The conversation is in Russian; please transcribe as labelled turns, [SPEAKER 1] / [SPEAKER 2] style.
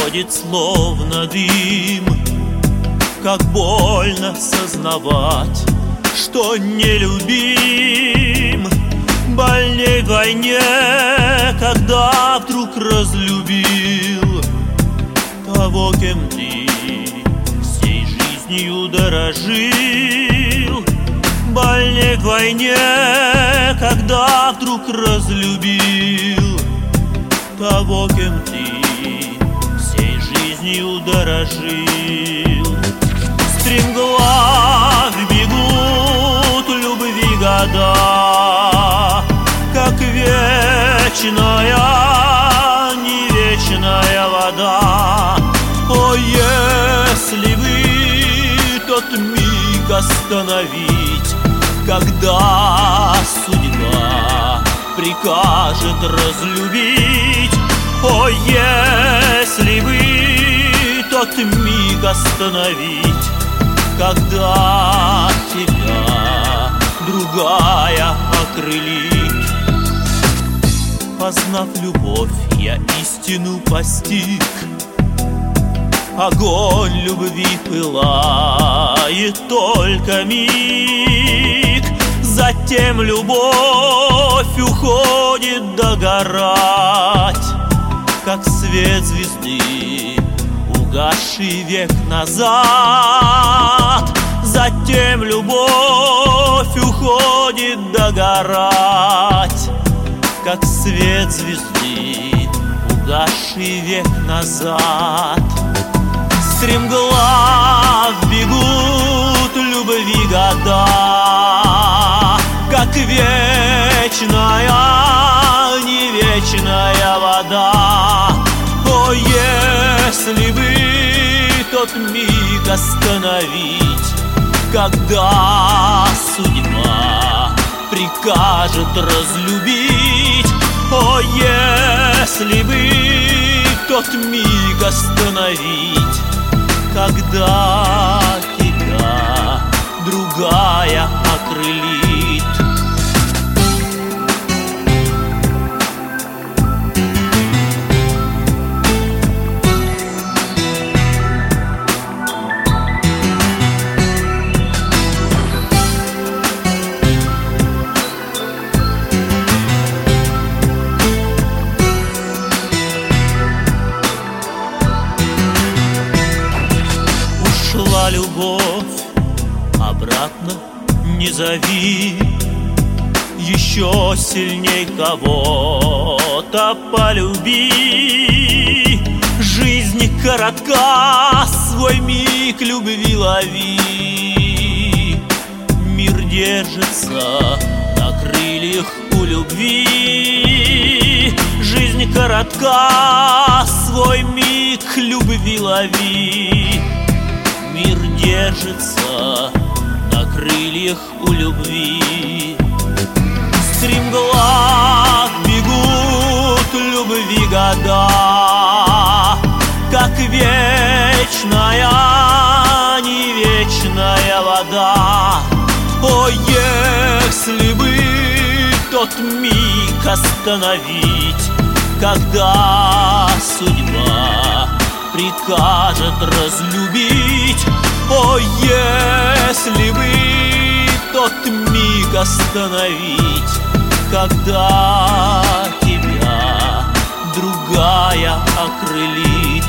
[SPEAKER 1] уходит словно дым. Как больно сознавать, что нелюбим. Больней вдвойне, когда вдруг разлюбил того, кем ты всей жизнью дорожил. Больней вдвойне, когда вдруг разлюбил того, кем ты всей жизнью дорожил. Стремглав бегут любви года, как вечная, не вечная вода. О, если бы тот миг остановить, когда судьба прикажет разлюбить. О, если бы тот миг остановить, когда тебя другая окрылит. Познав любовь, я истину постиг. Огонь любви пылает только миг, затем любовь уходит догорать, как свет звезды, угасший век назад. Затем любовь уходит догорать, как свет звезды, угасший век назад. Стремглав бегут любви года, как вечная, не вечная вода. О, если бы тот миг остановить, когда судьба прикажет разлюбить. О, если бы тот миг остановить, когда тебя другая окрылит. Ушла любовь, обратно не зови. Еще сильней кого-то полюби. Жизнь коротка, свой миг любви лови. Мир держится на крыльях у любви. Жизнь коротка, свой миг любви лови. Мир держится на крыльях у любви. Стремглав бегут любви года, как вечная, не вечная вода. О, если бы тот миг остановить, когда судьба прикажет разлюбить. О, если бы тот миг остановить, когда тебя другая окрылит.